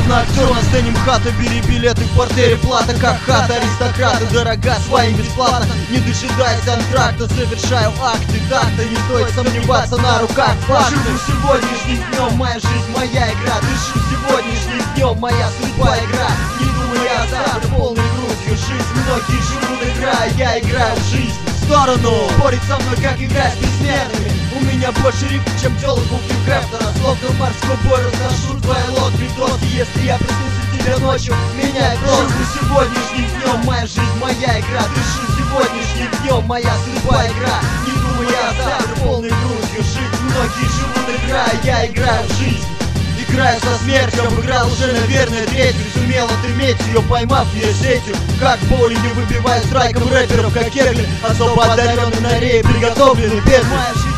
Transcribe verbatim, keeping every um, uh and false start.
Словно актер на сцене МХАТа, бери билеты в портере, плата как хата. Аристократы дорога своим бесплатно, не дожидаясь антракта, совершаю акты такта. Не стоит сомневаться, на руках факты. Живу сегодняшним днем, моя жизнь, моя игра. Дышу сегодняшним днем, моя судьба игра. Не думая о завтра, полной грудью жизнь. Многие живут играя, я играю в жизнь. В сторону, спорить со мной, как играть с бессмертными. У меня больше рифм, чем телок у Хью Крафтера. Словно морской бой разношу твои лодки в доски. Если я приснился тебе ночью, меняй просто. Живу сегодняшним днем, моя жизнь, моя игра. Дышу сегодняшним днем, моя судьба игра. Не думая о завтра, полной грудью жить. Многие живут играя, я играю в жизнь. Играю со смертью, обыграл уже, наверное, третью. Сумел отыметь ее, поймав ее сетью. Как в боулинге выбиваю страйком рэперов, как кегли. Особо одаренный на рее, приготовленный петли.